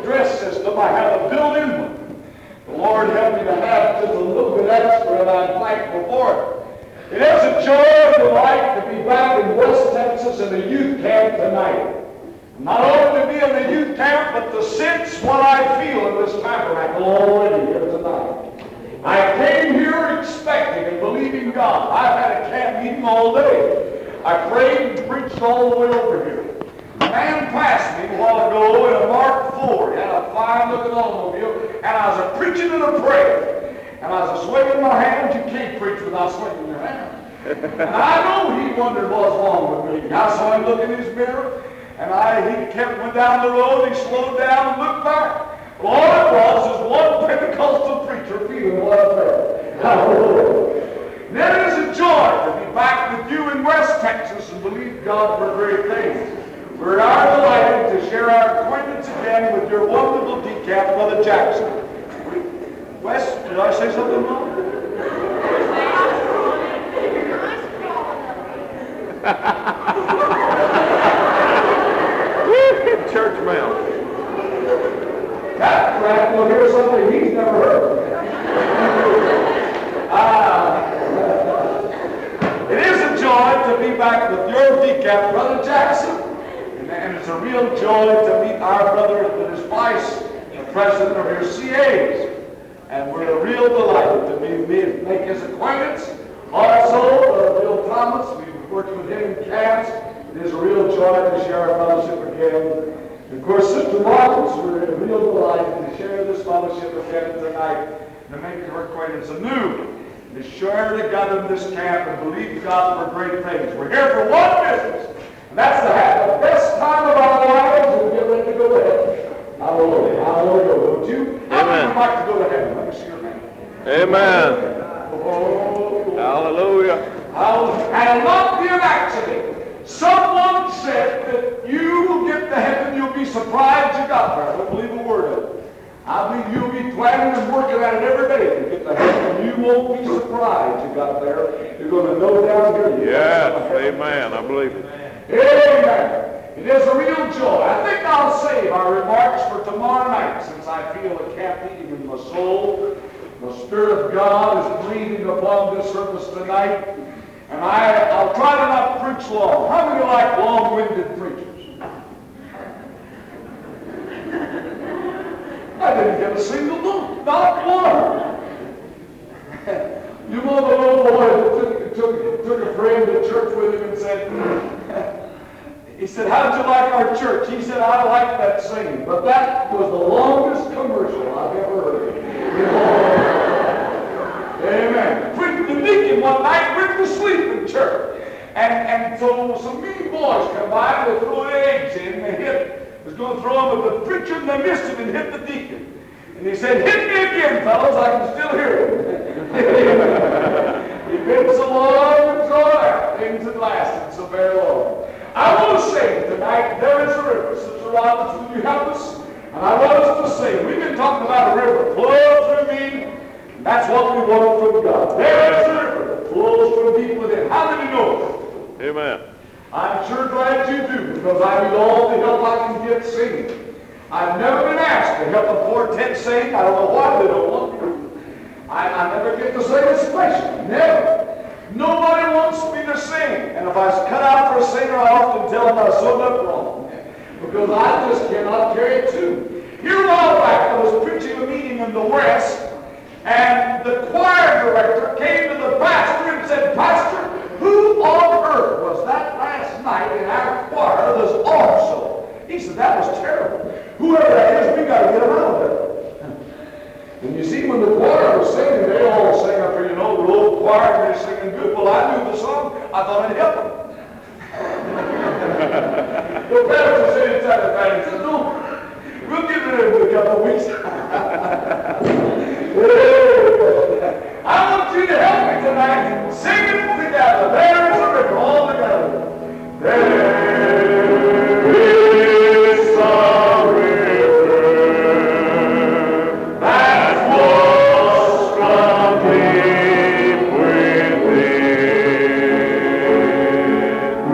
dress system, I have a built-in one. The Lord helped me to have just a little bit extra, and I'm thankful for it. It is a joy and delight to be back in West Texas in the youth camp tonight. Not only to be in the youth camp, but to sense what I feel in this tabernacle already here tonight. I came here expecting and believing God. I've had a camp meeting all day. I prayed and preached all the way over here. A man passed me a while ago in a Mark IV. He had a fine-looking automobile, and I was preaching and a praying. And I was swinging my hands. You can't preach without swinging your hands. And I know he wondered what was wrong with me. I saw him look in his mirror, and he went down the road. He slowed down and looked back. Well, all it was one Pentecostal preacher feeling what I felt. Hallelujah. And it is a joy to be back with you in West Texas and believe God for great things. We are delighted to share our acquaintance again with your wonderful decaf, Brother Jackson. Wes, did I say something wrong? Church mouse. That rat will hear something he's never heard. It is a joy to be back with your decaf, Brother Jackson. And it's a real joy to meet our brother that is vice president of your CAs. And we're a real delighted to make his acquaintance. Also, Bill Thomas, we've worked with him in camps. It is a real joy to share our fellowship again. And of course, Sister Roberts, we're real delighted to share this fellowship again tonight and to make her acquaintance anew. To share together in this camp and believe God for great things. We're here for one business, and that's to have the best time of our lives and get ready to go to heaven. Hallelujah. Hallelujah. Don't you? How many would like to go to heaven? Let me see your hand. Amen. Oh, Hallelujah. And it'll not be an accident. Someone said that you will get to heaven, you'll be surprised you got there. I don't believe a word of it. I believe you'll be planning and working at it every day to get to heaven, and you won't be surprised you got there. You're going to know down here. Yes, amen. I believe it. Amen. It is a real joy. I think I'll save our remarks for tomorrow night, since I feel a camp meeting in my soul. The Spirit of God is breathing upon this service tonight. And I'll try to not preach long. How many like long-winded preachers? I didn't get a single one. Not one. You know the little boy that took a friend to church with him and said, he said, how'd you like our church? He said, I like that singing. But that was the longest commercial I've ever heard. Amen. The deacon one night went to sleep in church. And so some mean boys come by and they throw eggs in and they was going to throw them at the preacher and they missed him and hit the deacon. And he said, hit me again, fellas, I can still hear him. He been so long and drawn out, things that lasted so very long. I want to sing tonight, there is a river. Sister Roberts, will you help us? And I want us to sing. We've been talking about a river flow through me. That's what we want from God. There is a river that flows from deep within. How many know it? Amen. I'm sure glad you do, because I need all the help I can get singing. I've never been asked to help a quartet sing. I don't know why they don't want to. I never get to sing a special. Never. Nobody wants me to sing. And if I was cut out for a singer, I often tell them I sewed up wrong. Because I just cannot carry a tune. Here a while back, I was preaching a meeting in the West, and the choir director came to the pastor and said, Pastor, who on earth was that last night in our choir that's awesome? He said, that was terrible. Whoever that is, we got to get him out of there. And you see, when the choir was singing, they all sang up here, you know, the old choir, and they're singing good. Well, I knew the song. I thought I'd help them. The pastor said it's that thing. He said, no, we'll get it in a couple of weeks. I want you to help me tonight. Sing it together. There is a river, all together. There is a river that flows from deep within.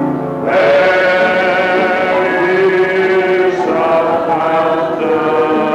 There is a fountain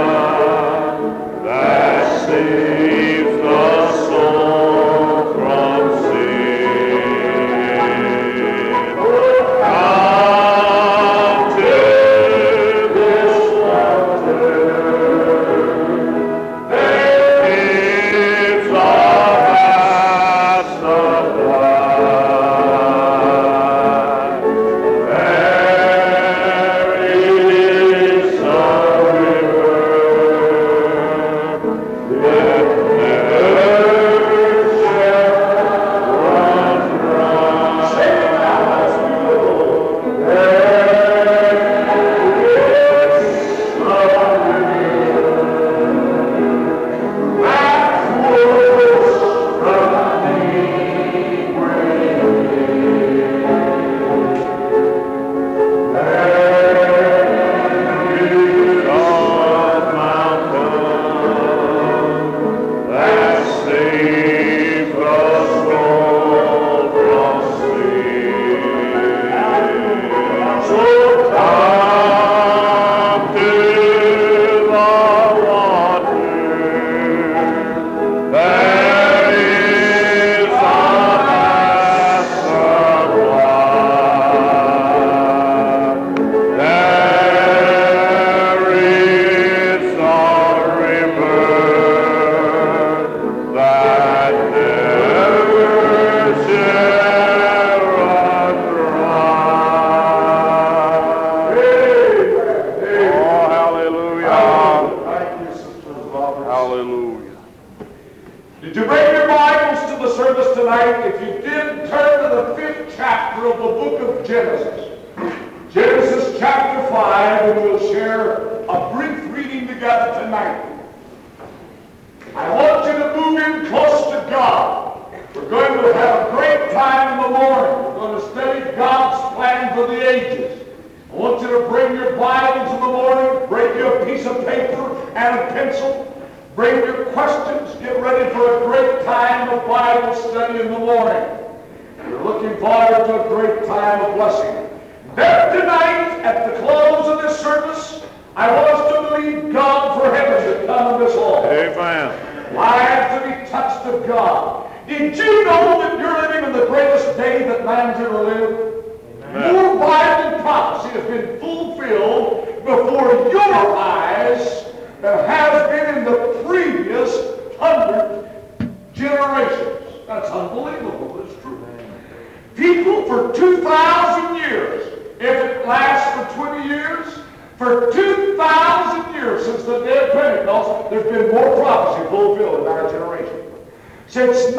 Did you bring your Bibles to the service tonight? If you did, turn to the 5th chapter of the book of Genesis. Genesis chapter 5, and we'll share a brief reading together tonight. I want you to move in close to God. We're going to have a great time in the morning. We're going to study God's plan for the ages. I want you to bring your Bibles in the morning, bring you a piece of paper and a pencil, bring your questions, get ready for a great time of Bible study in the morning. We're looking forward to a great time of blessing. Then tonight, at the close of this service, I want us to believe God for heaven to come in this hall. Amen. Lives to be touched of God. Did you know that you're living in the greatest day that man's ever lived? Amen. Your Bible prophecy has been fulfilled before your eyes than has been in the previous 100 generations. That's unbelievable, but it's true. People for 2,000 years, if it lasts for 20 years, for 2,000 years since the day of Pentecost, there's been more prophecy fulfilled in our generation. Since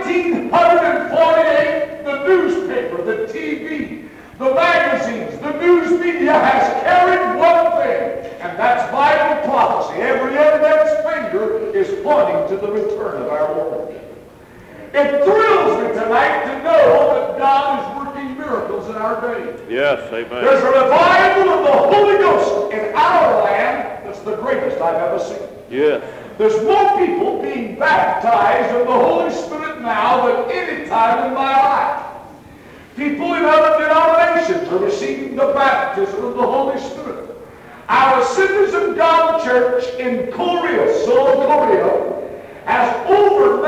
1948, the newspaper, the TV, the magazines, the news media has carried one thing, and that's Bible prophecy. Every evidence finger is pointing to the return of our Lord. It thrills me tonight to know that God is working miracles in our day. Yes, amen. There's a revival of the Holy Ghost in our land that's the greatest I've ever seen. Yes. There's more people being baptized in the Holy Spirit now than any time in my life. People in other denominations are receiving the baptism of the Holy Spirit. Our Assemblies of God Church in Korea, Seoul, Korea, has over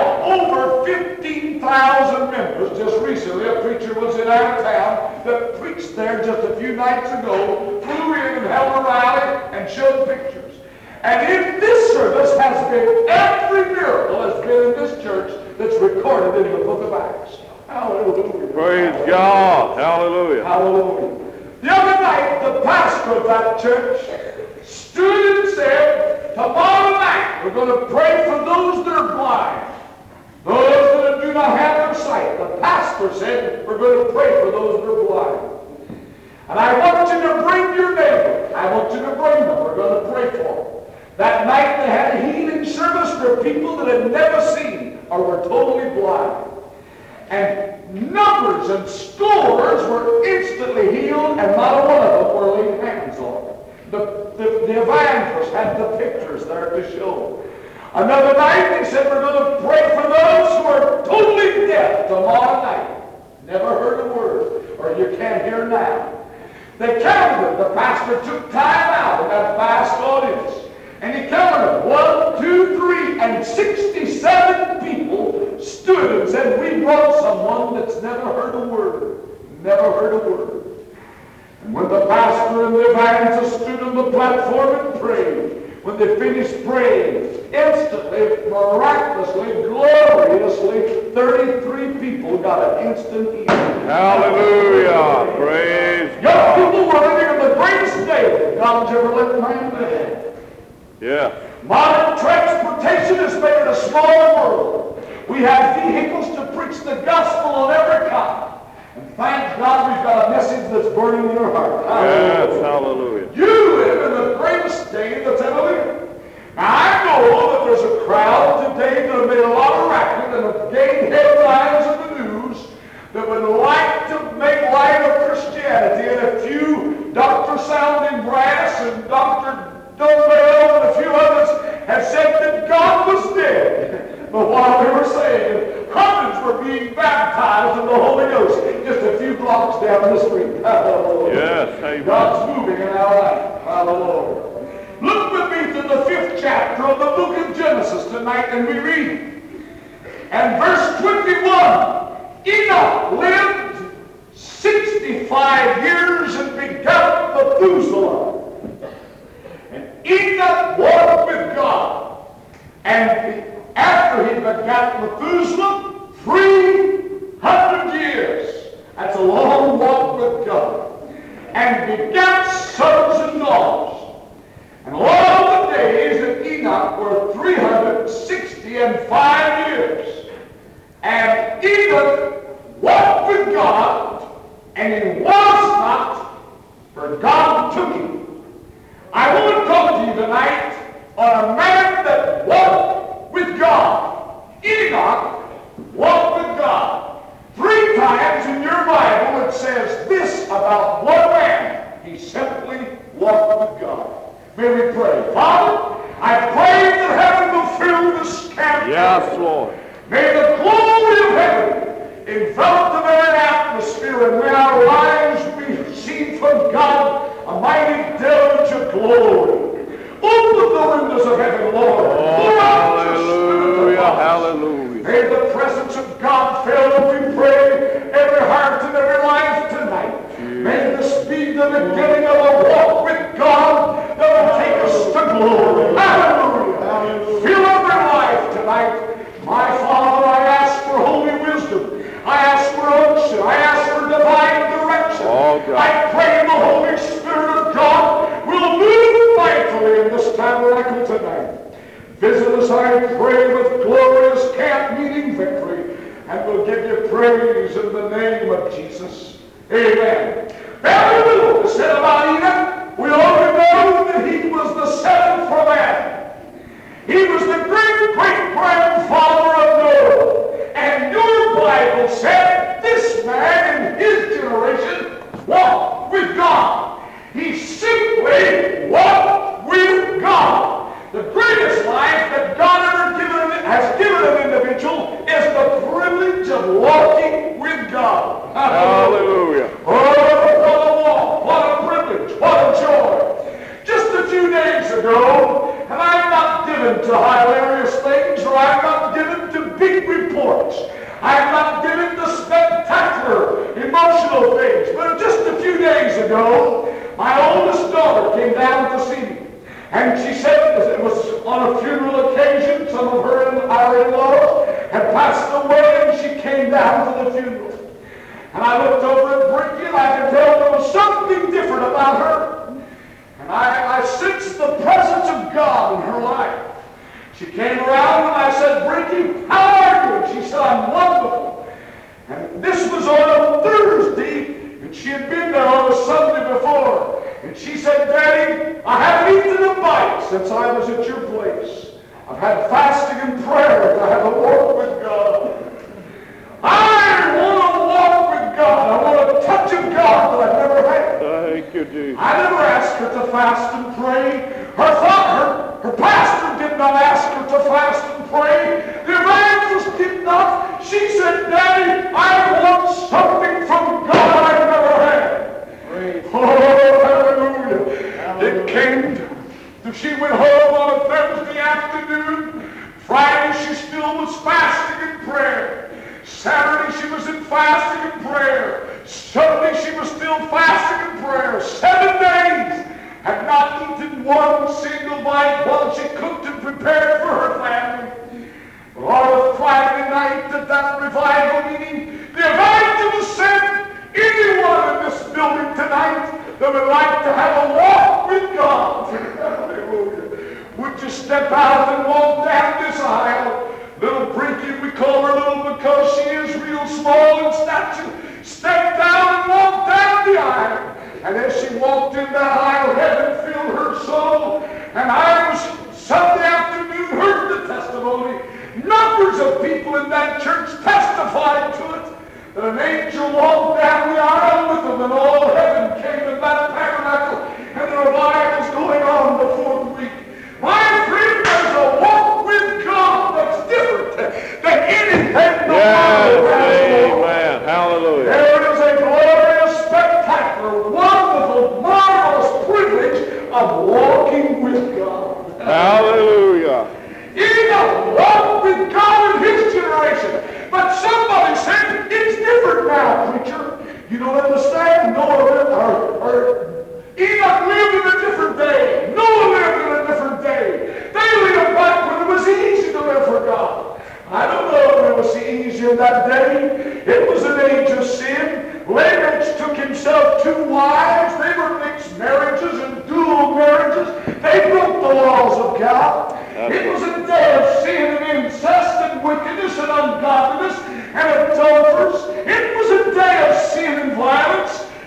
15,000 members. Just recently, a preacher was in our town that preached there just a few nights ago, flew in and held a rally and showed pictures. And in this service has been, every miracle has been in this church that's recorded in the book of Acts. Hallelujah. Praise God. Hallelujah. Hallelujah. The other night, the pastor of that church stood and said, tomorrow night we're going to pray for those that are blind, those that do not have their sight. The pastor said, we're going to pray for those that are blind. And I want you to bring your neighbor. I want you to bring them. We're going to pray for them. That night they had a healing service for people that had never seen or were totally blind. And numbers and scores were instantly healed, and not one of them were laid hands on. The evangelists had the pictures there to show. Another night they said, we're going to pray for those who are totally deaf tomorrow night. Never heard a word, or you can't hear now. They counted them. The pastor took time out in that vast audience. And he counted them, 1, 2, 3, and 67 people stood and said, we brought someone that's never heard a word. Never heard a word. And when the pastor and the evangelist stood on the platform and prayed, when they finished praying, instantly, miraculously, gloriously, 33 people got an instant healing. Hallelujah. Praise Young God. people were living in the greatest day that God's ever let man live. Yeah. Modern transportation has made it a smaller world. We have vehicles to preach the gospel on every kind. And thank God we've got a message that's burning in our heart. Yes, hallelujah. You live in the greatest day that's ever lived. Now, I know that there's a crowd today that have made a lot of racket and have gained headlines in the news that would like to make light of Christianity, and a few Dr. Sounding Brass and Dr. Dumbbell and a few others have said that God was dead. But while they were saying, hundreds were being baptized in the Holy Ghost just a few blocks down the street. Hallelujah. Yes, amen. God's moving in our life. Hallelujah. Look with me to the 5th chapter of the book of Genesis tonight, and we read. And verse 21, Enoch lived 65 years and begat Methuselah. And Enoch walked with God. And after he begat Methuselah, 300 years. That's a long walk with God. And begat sons and daughters. And all the days of Enoch were 365 and he was not, for God took him. I want to talk to you tonight on a man that walked with God. Enoch walked with God. 3 times in your Bible it says this about one man. He simply walked with God. May we pray. Father, I pray that heaven will fill this camp. Yes, Lord. May the glory of heaven envelop the very atmosphere, and may our lives be seen from God a mighty deluge of glory. Open the windows of heaven, Lord. Oh, hallelujah, hallelujah. May the presence of God fill, we pray, every heart and every life tonight. May this be the beginning of a walk with God that will take us to glory. Hallelujah. Fill every life tonight. My Father, I ask for holy wisdom. I ask for unction. I ask for divine direction. Oh, God. I pray the Holy Spirit of God will move mightily in this tabernacle tonight. Visit us, I pray, with glorious camp meeting victory, and we'll give you praise in the name of Jesus. Amen. Very little is said about Enoch. We only know that he was the 7th from Adam. He was the great-great-grandfather of Noah. And your Bible said this man in his generation walked with God. He simply walked with God. The greatest life that God has given an individual is the privilege of walking with God. Hallelujah. Oh, what a walk, what a privilege, what a joy. Just a few days ago, and I'm not given to hilarious things, or I'm not given to big reports. I'm not given to spectacular, emotional things. But just a few days ago, my oldest daughter came down to see me. And she said it was on a funeral occasion. Some of our in-laws had passed away, and she came down to the funeral. And I looked over at Bricky, and I could tell there was something different about her. And I sensed the presence of God in her life. She came around, and I said, Bricky, how are you? And she said, I'm wonderful. And this was on a Thursday, and she had been there on a Sunday before. And she said, Daddy, I haven't eaten a bite since I was at your place. I've had fasting and prayer. I have a walk with God. I want to walk with God. I want a touch of God that I've never had. Thank you, Jesus. I never asked her to fast and pray. Her pastor did not ask her to fast and pray. The evangelist did not. She said, Daddy, I want something from God I've never had. Oh, hallelujah. It came to, she went home on a Thursday afternoon. Friday she still was fasting and prayer. Saturday she was in fasting and prayer. Sunday she was still fasting and prayer. 7 days. Had not eaten one single bite while she cooked and prepared for her family. But on a Friday night at that revival meeting, the evangelist said, anyone in this building tonight that would like to have a walk with God, hallelujah, would you step out and walk down this aisle? Little Brinky, we call her little because she is real small in stature. Step down and walk down the aisle. And as she walked in that aisle, heaven filled her soul. And I was Sunday afternoon heard the testimony. Numbers of people in that church testified to it. That an angel walked down the aisle with them, and all heaven came in that tabernacle, and the revival is going on the 4th week. My friend, there's a walk with God that's different than anything the world has. Amen. Hallelujah. There is a glorious, spectacular, wonderful, marvelous privilege of walking with God. Hallelujah. Enoch walked with God in his generation. But somebody said, it's different now, preacher. You don't understand. Enoch lived in a different day. Noah lived in a different day. They lived back when it was easy to live for God. I don't know if it was easy in that day. It was an age of sin. Lamech took himself 2 wives. They were mixed marriages and dual marriages. They broke the laws of God. It was a day of sin and incest and wickedness and ungodliness and adulterers. It was a day of sin and violence.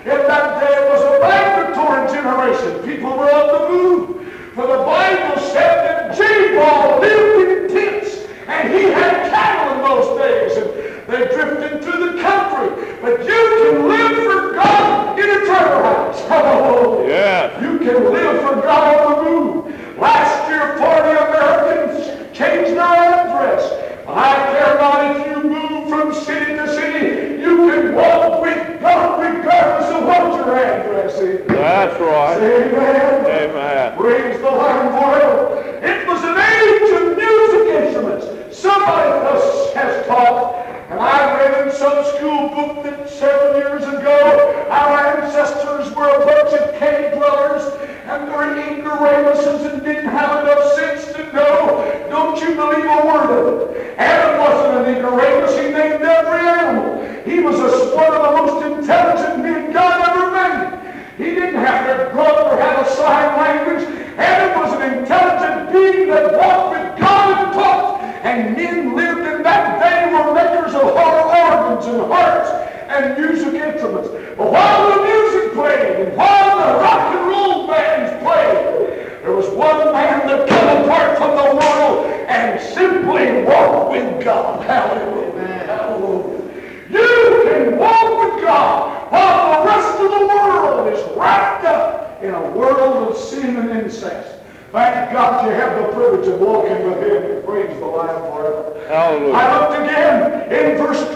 In that day it was a migratory generation. People were on the move. For the Bible said that Jabal lived in tents, and he had cattle in those days, and they drifted through the country. But you can live for God in a trailer house. Oh, Yes. you can live for God on the move. Last year, 40 Americans changed their address. I care not if you move from city to city. You can walk with God regardless of what your address is. That's right. Amen. Amen. Praise the Lord for it. It was an age of music instruments. Somebody has taught, and I read in some school book that several years ago, our ancestors were a bunch of cave dwellers, and they were ignoramuses and didn't have enough sense to know. Don't you believe a word of it. Adam wasn't an ignoramus. He named every animal. He was one of the most intelligent men God ever made. He didn't have to grow up or have a sign language. Adam was an intelligent being that walked with God and talked. And men lived in that day were makers of organs and harps and music instruments. But while the music played and while the rock and roll bands played, there was one man that came apart from the world and simply walked with God. Hallelujah. Hallelujah. You can walk with God while the rest of the world is wrapped up in a world of sin and incest. Thank God you have the privilege of walking with Him. Praise the Lamb forever. Hallelujah. I looked again in verse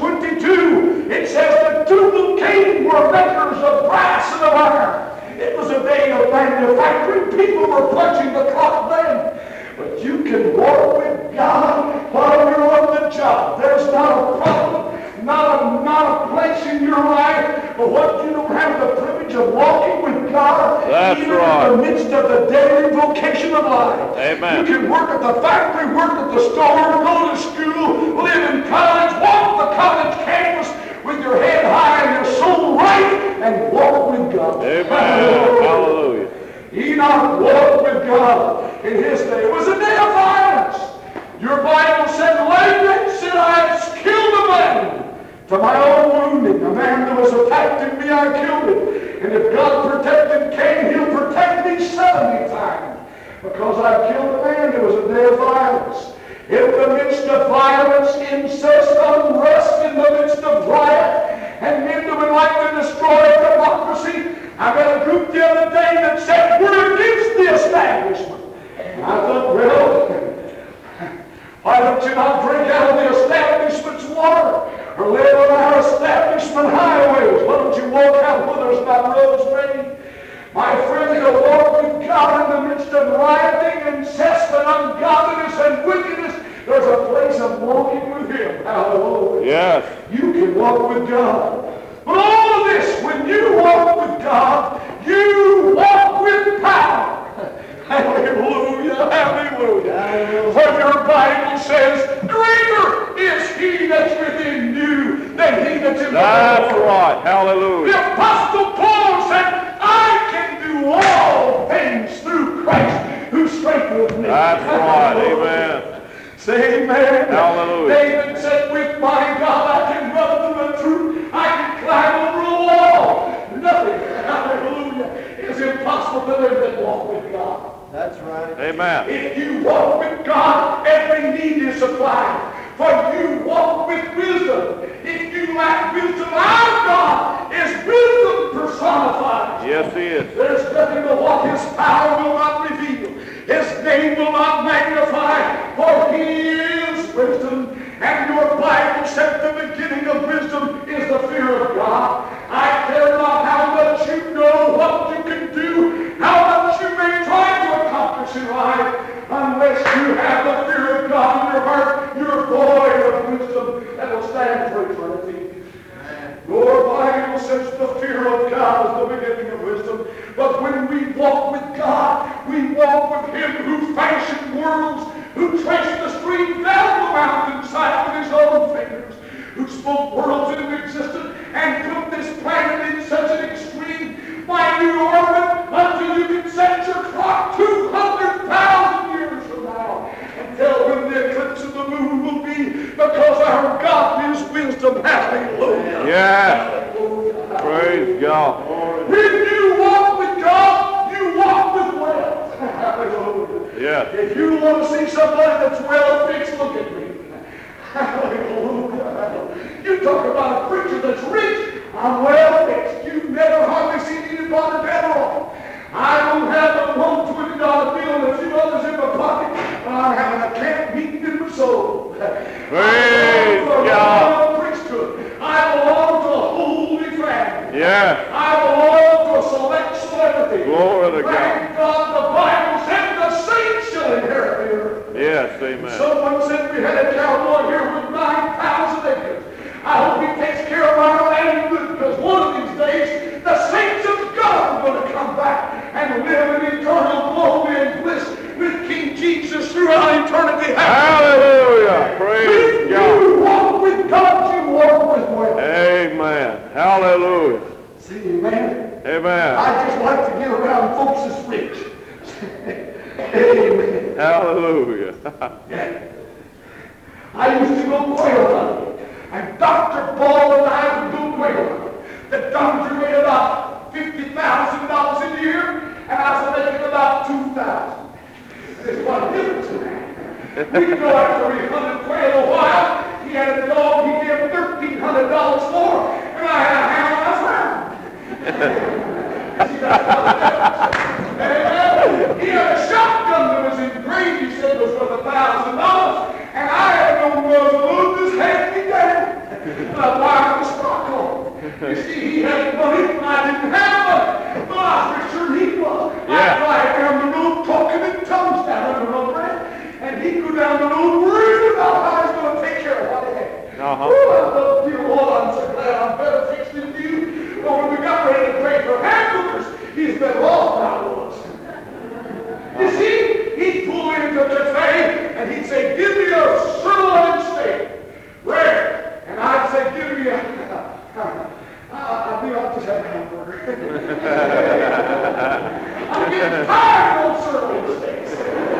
22. It says the Tubal Cain were makers of brass and of iron. It was a day of manufacturing. People were punching the clock then. But you can walk with God while you're on the job. There's not a problem, not a place in your life, but what you don't have the privilege of walking with God, That's even right. in the midst of the daily vocation of life. Amen. You can work at the factory, work at the store, go to school, live in college, walk the college campus with your head high and your soul right, and walk with God. Amen. Hallelujah. Enoch walked with God in his day. It was a day of violence. Your Bible said, Laban said, I have killed a man. To my own wounding, a man that was attacked in me, I killed him. And if God protected Cain, He'll protect me 70 times. Because I killed a man, it was a day of violence. In the midst of violence, incest, unrest, in the midst of riot, and men that would like to destroy democracy, I met a group the other day that said, we're against the establishment. And I thought, well, why don't you not drink out of the establishment's water or live on our establishment highways? Why don't you walk out where there's not roads made? My friend, to walk with God in the midst of rioting, incest, and ungodliness and wickedness, there's a place of walking with Him. Hallelujah. Yes. You can walk with God. But all of this, when you walk with God, you walk with power. Hallelujah, hallelujah. For your Bible says, greater is He that's within you than he that's in the world. That's right. Hallelujah. The Apostle Paul said, I can do all things through Christ who strengthens me. That's right. Amen. Say amen. Hallelujah. David said, with my God I can run through a troop. I can climb over a wall. Nothing, hallelujah, is impossible to them that walk with God. That's right. Amen. If you walk with God, every need is supplied. For you walk with wisdom. If you lack wisdom, our God is wisdom personified. Yes, He is. There's nothing but what His power will not reveal. His name will not magnify, for He is wisdom. And your Bible said the beginning of wisdom is the fear of God. I care not how much you know, what you can do, how much you may try to accomplish in life, unless you have the fear of God in your heart, you're void of wisdom that will stand for eternity. Your Bible says the fear of God is the beginning of wisdom. But when we walk with God, we walk with Him who fashioned worlds, who traced the stream down the mountainside with His own fingers, who spoke worlds into existence and put this planet in such an extreme minute orbit until you can set your clock 200,000 years from now and tell when the eclipse of the moon will be, because our God is wisdom. Hallelujah. Yes. Praise God. Yes. If you want to see somebody that's well fixed, look at me. Hallelujah. You talk about a preacher that's rich. I'm well fixed. You've never hardly seen anybody better off. I don't have a $120 bill and a few others in my pocket, but I'm having a camp meeting in my soul. Praise God. Priesthood. I belong to a holy family. Yes. I belong to a select celebrity. Glory to God. Thank God the Bible said the saints shall inherit the earth. Yes, amen. Someone said we had a cowboy here with 9,000 acres. I hope he takes care of our land good, because one of these days the saints of God are going to come back and live in eternal glory and bliss with King Jesus throughout eternity. Hallelujah. Praise If God. you walk with God, you walk with well. Amen. Hallelujah. See, amen. Amen. I just like to get around folks that's rich. Amen. Hallelujah. I used to go quail hunting, and Dr. Ball and I would go quail hunting. The doctor made about $50,000 a year, and I was making about $2,000. There's one difference in that. We'd go after we hunted quail a while. He had a dog he gave $1,300 for, and I had a hound I found. See, that's what the difference. Amen. He had a shotgun that was engraved, he said, was worth $1,000, and I had no muzzle, just hand me down. And I wired the stock on. You see, he had money, and I didn't have money, but I was for sure he was. Yeah. I'd ride down the road talking in tongues down under my breath, and he'd go down the road worried about how he's going to take care of what he had. Uh-huh. Oh, I love you, Lord. I'm so glad I'm better fixed than you. But when we got ready to pray for hamburgers, he's better off than I was. You see, he'd pull into the cafe and he'd say, give me a sirloin steak, rare. And I'd say, give me I'll just have a hamburger. I'm getting tired of sirloin steaks.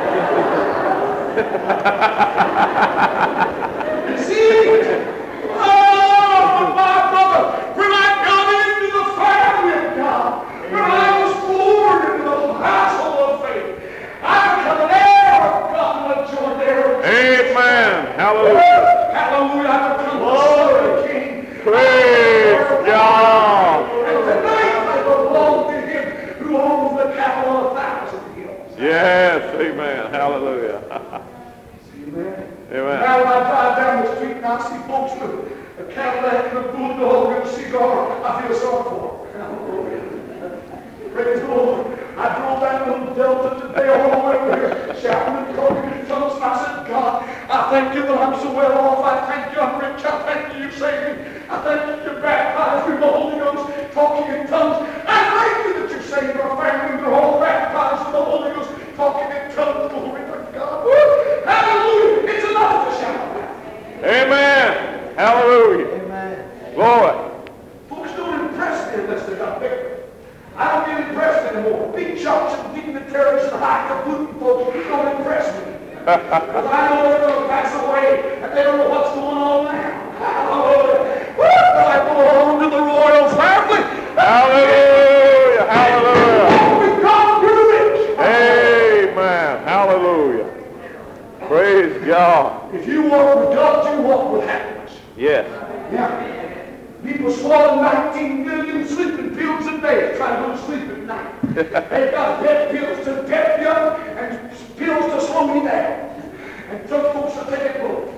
You see? Oh, my brother, when I got into the family of God, when I was born into the household of faith, I become an heir of God and a joint heir of Jesus. Amen. Hallelujah. Hallelujah. I become the son of the King. Praise God. And tonight I belong to him who owns the cattle on 1,000 hills. Yes, amen. Hallelujah. Amen. Amen. Now when I drive down the street and I see folks with a Cadillac and a bulldog and a cigar, I feel sorry for them. Praise the Lord. I drove that little Delta today all the way over here, shouting and talking in tongues, and I said, God, I thank you that I'm so well off. I thank you I'm rich. I thank you saved me. I thank you you're baptized with the Holy Ghost, talking in tongues. I thank you that you saved our family. They're all baptized with the Holy Ghost, talking in tongues. Glory to God. Woo! Hallelujah. It's enough to shout about. Amen. Hallelujah. Amen. Glory. Folks don't impress me unless they got bigger. I don't get impressed anymore. Big shots and dignitaries and high-falutin folks don't impress me. Because I know they're going to pass away and they don't know what's going on now. Hallelujah. Woo! I belong to the royal family. Hallelujah. Hallelujah. Oh, with God, you're rich. Amen. Hallelujah. Praise God. If you walk with God, you walk with happiness. Yes. Yeah. People swallow 19 million sleeping pills a day to try to go to sleep at night. They've got pep pills to pep you up and pills to slow me down. And some folks will take it both.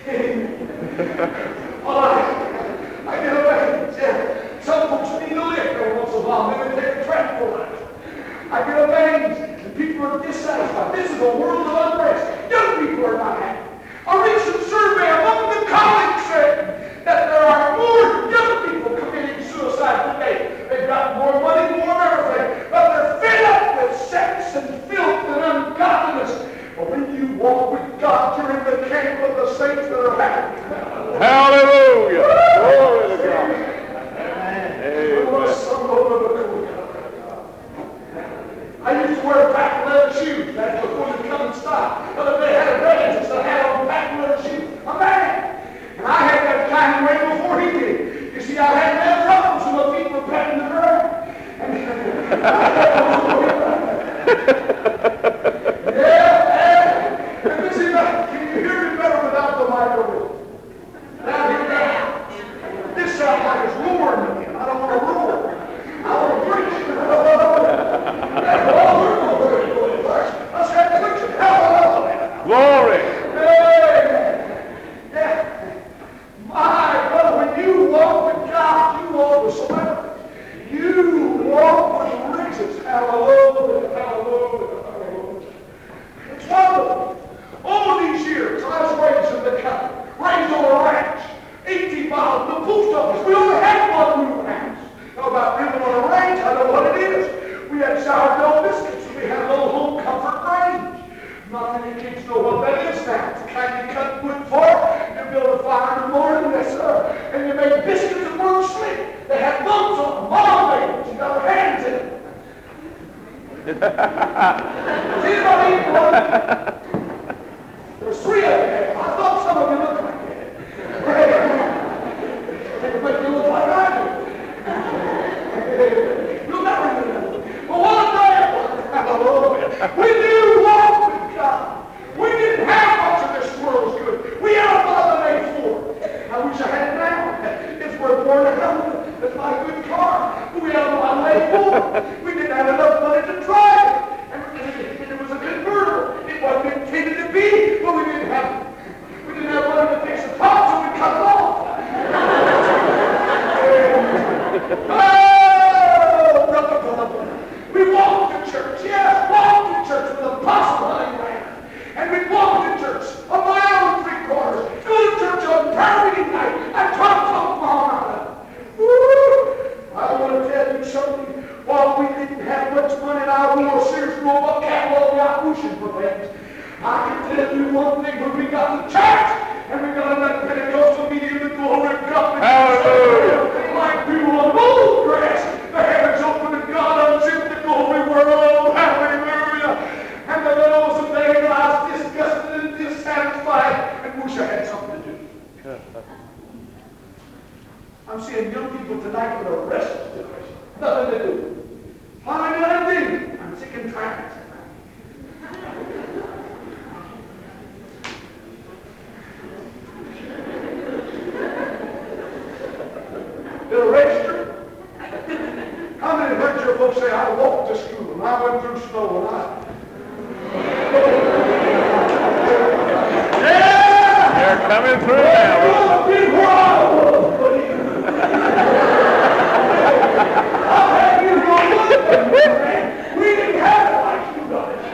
All right. I get away. Yeah. Some folks need a lift every once in a while. Maybe they take a tranquilizer. I get away and people are dissatisfied. This is a world of unrest. Young people are not happy. A recent survey among the college said that there are more young people committing suicide today. They've got more money, more everything, but they're fed up with sex and filth and ungodliness. But when you walk with God, you're in the camp of the saints that are happy. Hallelujah. Glory to God. Amen. I used to wear patent leather shoes. That's before they come in stock. The other day I had a dentist that had on patent leather shoes. A man. And I had that kind way before he did. You see, I had that problems and my feet were patting the ground. Yeah, kids know what that is now. It's the kind you cut wood for. You build a fire in the morning, yes, sir. And you make biscuits and work sleep. They have bumps on them. Mom made them. She got her hands in them. See anybody eat one? There's three of them. I thought some of you looked like that. They make you look like I do. You'll never do that. But what a day! Hallelujah. We do walk with God. We didn't have much of this world's good. We had a Father made for it. I wish I had it now. It's worth more than heaven. It's my good car. We had a Father made for it. We didn't have enough money to drive it. And it was a convertible. It wasn't intended to be, but we didn't have money to fix the top, so we cut it off. Oh, brother, brother. We walked to church. Yes, walked to church with a apostle honey lamb. And we walked to church a mile and 3/4. Go to church on prayer meeting night. I talked to Mom out of it. I want to tell you something. While we didn't have much money and I wore a serious roll up catalog out pushing for things, I can tell you one thing: when we got to church and we got in that Pentecostal meeting, the glory of God, hallelujah, like people on old grass, the heavens opened and God unzipped the glory world, hallelujah. And then there was a day that I was disgusted and dissatisfied and wish I had something to do. I'm seeing young people tonight that are restless, nothing to do. Find nothing to do. I'm sick and tired. Did a register? How many heard your folks say, I walked to school and I went through snow and I... Yeah! They're coming through now. I've been where I was, buddy. I've had you go with me. We didn't have it like you got it.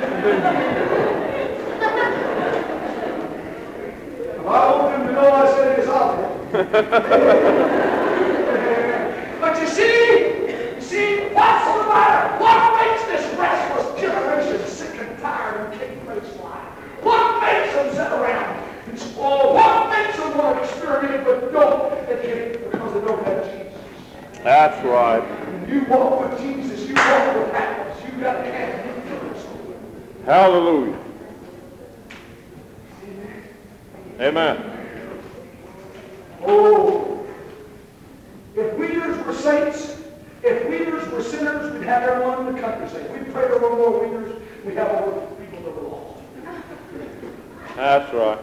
If I want them to know I said it's out there. But you see, what's the matter? What makes this restless generation sick and tired and can't face life? What makes them sit around and spoil? What makes them want to experiment but don't? Because they don't have Jesus. That's right. When you walk with Jesus, you walk with happiness. You got to have influence. Hallelujah. Amen. Oh, if leaders were saints, if leaders were sinners, we'd have everyone in the country saved. We'd pray over more leaders, we'd have more people that were lost. That's right.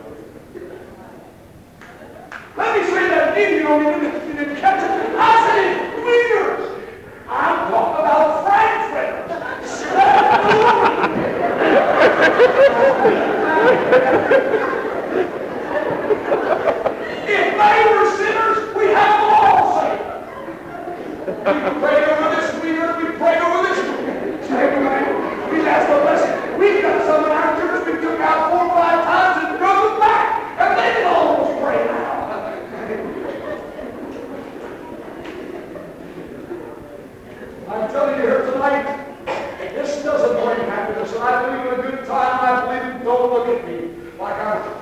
Let me say that again, you didn't catch it. I said leaders. I'm talking about Frankfurt. If they were sinners, we have them all saved. We prayed over this leader, we prayed over this leader. Amen. We asked for blessing. We've got some in our church we took out 4 or 5 times and drove them back. And they can almost pray now. I'm telling you here tonight, this doesn't bring happiness. And I believe in a good time. I believe in, don't look at me like I'm...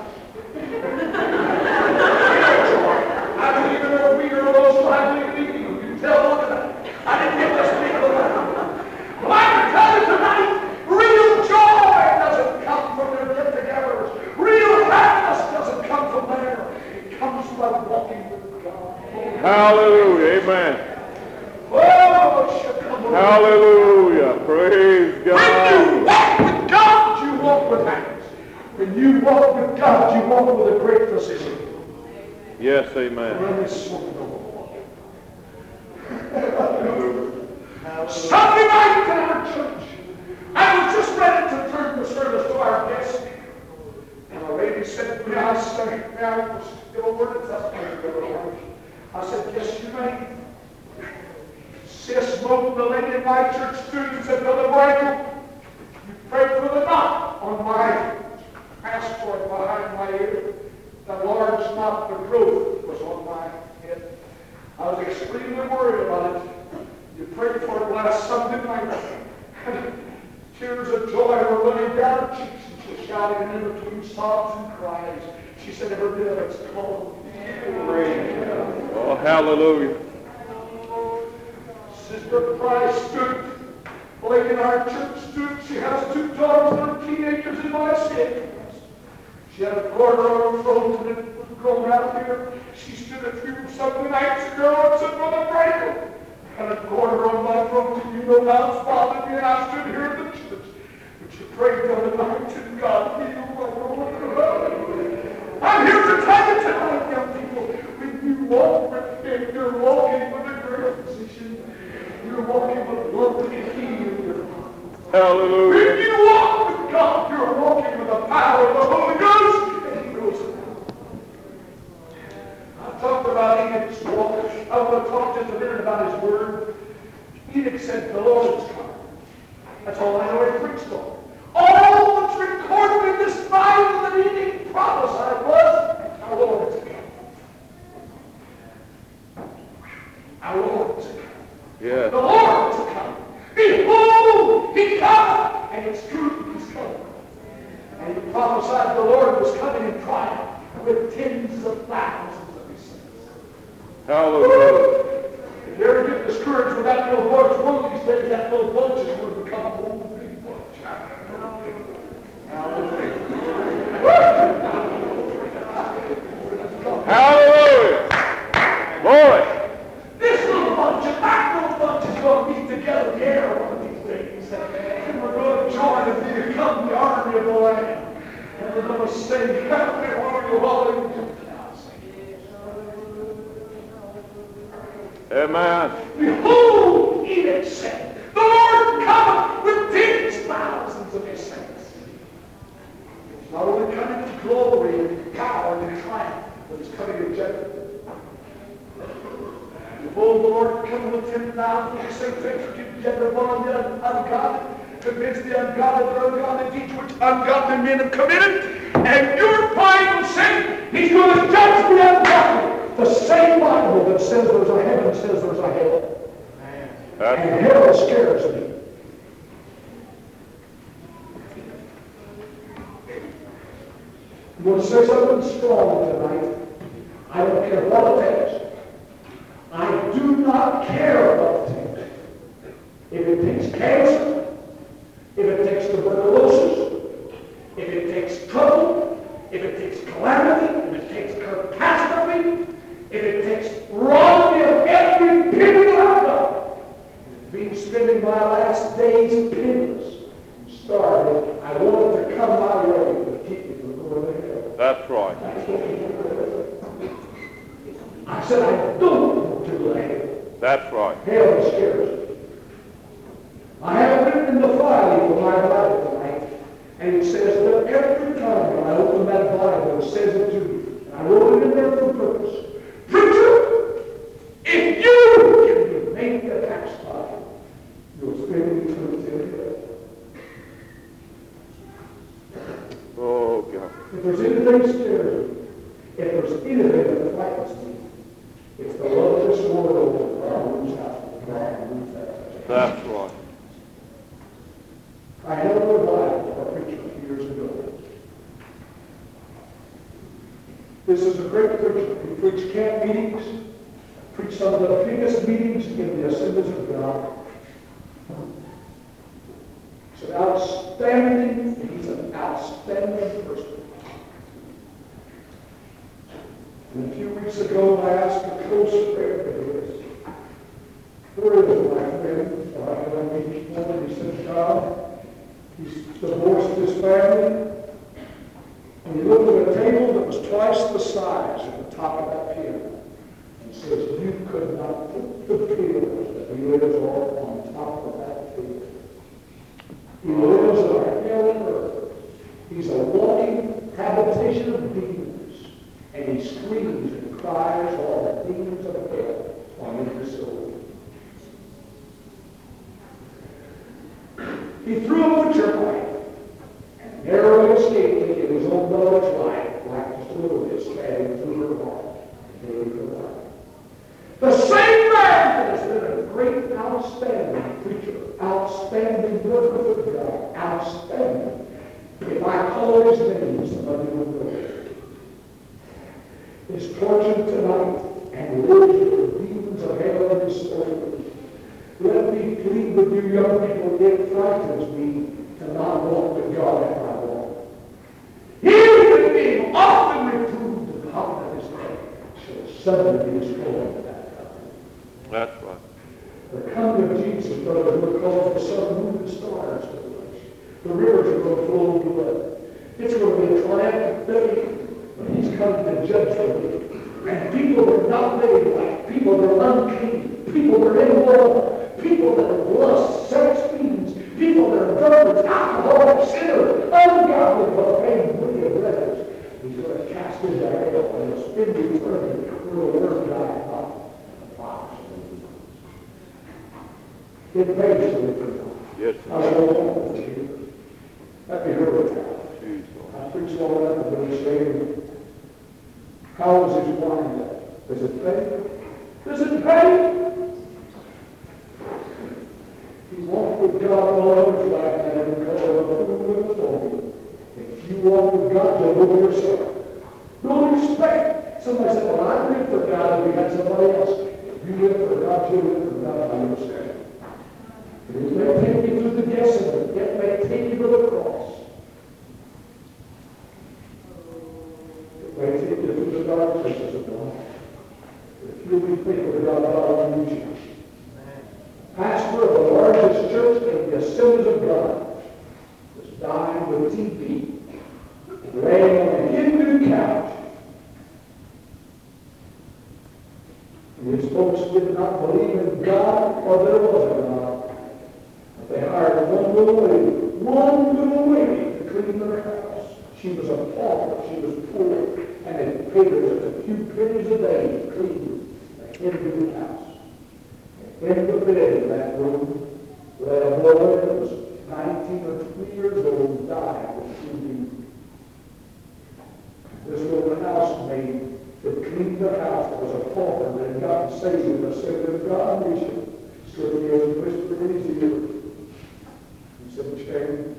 I believe in a reader of those, I believe in you. You tell, look at that. I didn't get this people around. But I can tell you tonight, real joy doesn't come from their get-togethers. Real happiness doesn't come from there. It comes by walking with God. Hallelujah. Amen. Oh, hallelujah. Praise God. When you walk with God, you walk with happiness. When you walk with God, you walk with a great physician. Yes, amen. Sunday night in our church, I was just ready to turn the service to our desk. And a lady said, may I say, may I give a word of testimony? I said, yes, you may. Sis Moulton, the lady in my church student, said, Brother Michael, you prayed for the knot on my passport behind my ear. The large knot, the growth was on my head. I was extremely worried about it. You prayed for it last Sunday night. And tears of joy were running down her cheeks. And she shouting, and in between sobs and cries, she said every bit of it's called. Oh, hallelujah. Sister Price stood, Blake in our church stood. She has 2 daughters that are teenagers in my state. She had a quarter on her throat and it was grown out here. She stood a few Sunday nights ago and said, Brother Frankel, I had a quarter on my throat and you know how it's bothered me, and I stood here in the church. But she prayed the other night and God healed my woman. I'm here to tell you tonight, young people, when you walk with Him, you're walking with a great physician. You're walking with love to heal your heart. Hallelujah. When you walk with God, you're walking with the power of the Holy Ghost. And He goes around. I talked about Enoch's walk. I want to talk just a minute about his word. Enoch said, the Lord is coming. That's all I know he preached on. All that's recorded in this Bible that Enoch prophesied was, our Lord is coming. Our Lord is coming. Yes. The Lord is coming. Behold, He cometh. And it's true, He's coming. And He prophesied the Lord was coming in triumph with tens of thousands of His saints. Hallelujah. If you ever get discouraged with that little bunch, one of these days that little bunch is going to become a whole big bunch. Hallelujah. Boy. This little bunch and that little bunch is going to meet together in the air one of these days. And we're going to join and become the army of the Lamb. And we're going to sing, hallelujah, hallelujah. Amen. Behold, Enoch said, the Lord cometh with tens of thousands of His saints. He's not only coming in glory and power and triumph, but He's coming in judgment. Behold, the Lord coming with 10,000 of His saints, execute judgment upon the ungodly, convince the ungodly of their ungodly deeds which ungodly men have committed. And your Bible says He's going to judge the ungodly. The same Bible that says there's a heaven says there's a hell. And hell scares me. I'm going to say something strong tonight. I don't care what it takes. I do not care what it takes. If it takes cancer, if it takes tuberculosis, if it takes trouble, if it takes calamity, if it takes catastrophe, if it takes robbing of every penny I've got, being spending my last days penniless, starving, I want it to come my way to keep me from going to hell. That's right. I said, I don't want to go to hell. That's right. Hell scares me. I have written in the file for my Bible tonight, and it says that every time when I open that Bible, it says it to me. And I wrote it in there for purpose. Preacher, if you can make a backside, you'll spend eternity in hell. Oh, God. If there's anything scares me, if there's anything that frightens me, it's the love of this world over God's house. That's right. I had a revival for a preacher a few years ago. This is a great preacher. He preached camp meetings, preached some of the biggest meetings in the assemblies of God. He's an outstanding person. And a few weeks ago, I asked a close friend of his, where is my friend? So I had meet people, and he said, God, he's divorced his family. And he looked at a table that was twice the size at the top of that piano. And says, you could not put the pillows that he lives on top of that table. He lives on hell and earth. He's a walking habitation of demons. And he screams and cries all the demons of hell on his soul. He threw a butcher knife and narrowly escaped taking his own daughter's life, like just a little bit stabbing through her heart. The same man that has been a great, outstanding preacher, outstanding worker of God, outstanding. If I call his name, somebody will know. Is tortured tonight and lives with the demons of hell in his soul. Let me plead with you young people, it frightens me to not walk with God as I walk. Even being often reproved of how that is done, shall suddenly be destroyed at that time. That's right. The coming of Jesus, brother, will cause the sun, moon, and stars to flash. The rivers are going to flow with blood. It's going to be a triumphant day when he's coming to judge the world. And people that are not made right, people that are unclean, people that are immoral, people that are lust, sex fiends, people that are drunkards, alcoholics, sinners, ungodly, profane, wicked brothers. He's going to cast into hell and he'll spin you eternity where the word died not the fox. It pays to live for God. Yes, I don't want to you. Let me hear it. I preached all that to the saying, how is his wine? Does it pay? Does it pay? He walked with God all over his life and never called him a fool with authority. If you walk with God, you'll know yourself. Don't expect. Somebody said, well, I live for God and we had somebody else. If you live for God, you'll live for God by yourself. It may take you through the desert, it may take you to the cross. It may take you through the dark places of life. If you'll be faithful to God, God will use you. Pastor of the largest church in the Assemblies of God was dying with TB, laying on a Hindu couch. And his folks did not believe in God or there was a God. But they hired one little lady to clean their house. She was a pauper, she was poor, and they paid her just a few pennies a day to clean the Hindu house. In the bed in that room, lay a boy that was 19 or 20 years old, died with TB. This little housemaid that cleaned the house was a pauper that had gotten saved in the Savior of God mission. Stood here and whispered in his ear. He said, Jane,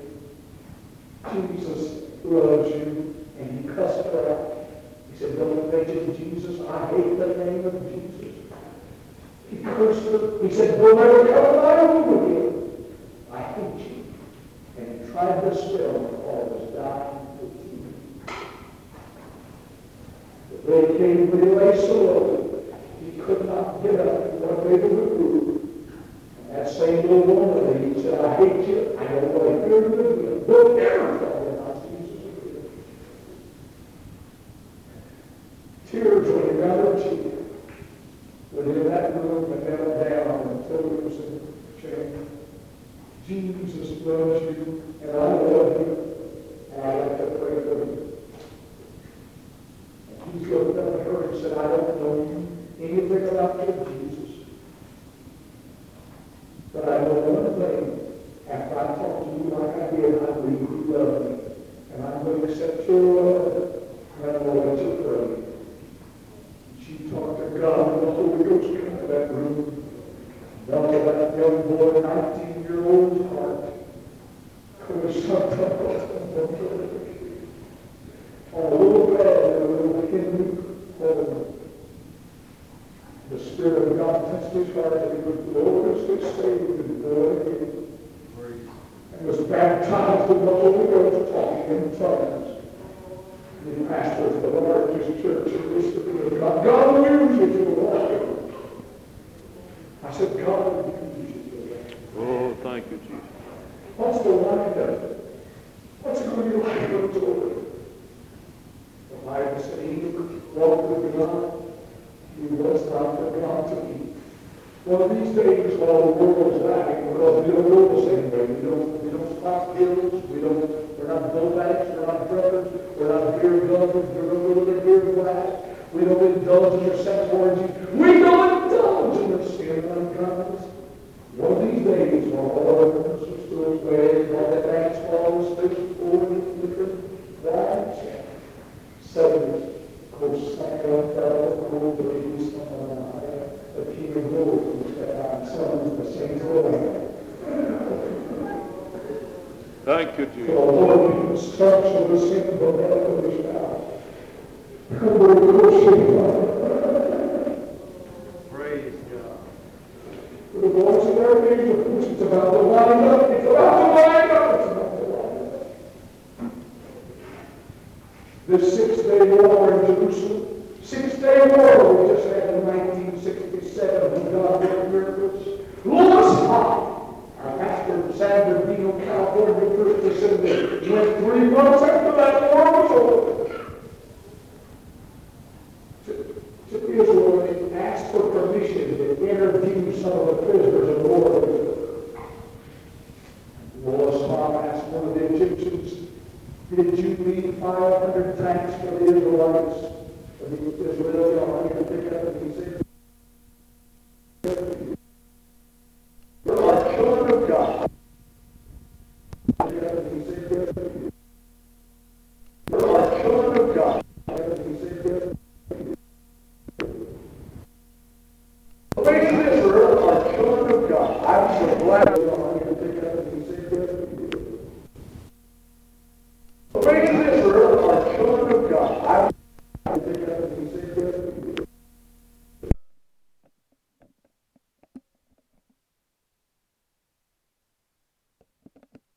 Jesus loves you. And he cussed her out. He said, don't mention Jesus. I hate the name of Jesus. He cursed her. He said, we'll never come in my room again. I hate you. And he tried to spell when all was dying with TB. The day came when he lay so low, he could not get up and not able to move. And that same little woman, he said, I hate you. I don't want to hear you again. Don't ever call me out Jesus again. Tears running down her cheek. But in that room, I knelt down and told him, said, Jane, Jesus loves you, and I love you, and I like to pray for you. And he looked up at her and said, I don't know anything about your Jesus. But I know one thing. After I talk to you like I did, I believe you love me. And I'm going to accept your love, and I'm going to let you pray. She talked to God, and the Holy Ghost came into that room. Down to that young boy, 19-year-old's heart. On a little bed in a little Hindu home. The Spirit of God touched his heart, and he was gloriously saved and born again. And was baptized in the Holy Ghost, talking in tongues. The pastor of the largest church in this city of God. God will use you to walk. I said, God will use you. Oh, thank you, Jesus. What's the wind of it? What's it going to be like when it's over? The Bible said, he walked with God. He was not for God to eat. One of these days, while the world is lacking, because we don't go the same way. We don't stop bills. We're not dope addicts. We're not drunkards. We're not beer guzzlers. We don't go to the beer glass. We don't indulge in their sex orgies. We don't indulge in their sin and unconscious. One of these days, while all of us are still away, while the dance hall is still full of liquor, wine, suddenly, the King of Glory, the Son of the Saints of Thank you, For the Jesus. Lord instruction was sent from heaven to this house. Praise God. For the voice of their angels, it's about to wind up, it's about to wind up, it's about to wind up. This 6-day war in Jerusalem, 6-day war we just had in 1967 when God worked miracles. Louis Hart, our pastor in San Bernardino, California, first descendant, went 3 months after that war was over to Israel and asked for permission to interview some of the prisoners of war. Louis Hart asked one of the Egyptians, did you leave 500 tanks for the Israelites? For the Israeli army to pick up, and he said, you are children of God. And he said, you are children of God. And he said, the nation of Israel are children of God. I'm so glad the army to pick up, and he said, the nation of Israel are children of God. I'm so glad he said,